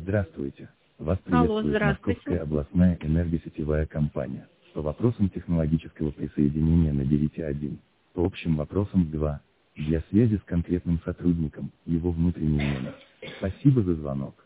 Здравствуйте. Вас Алло, приветствует здравствуйте. Московская областная энергосетевая компания. По вопросам технологического присоединения наберите 1. По общим вопросам 2. Для связи с конкретным сотрудником, его внутренний номер. Спасибо за звонок.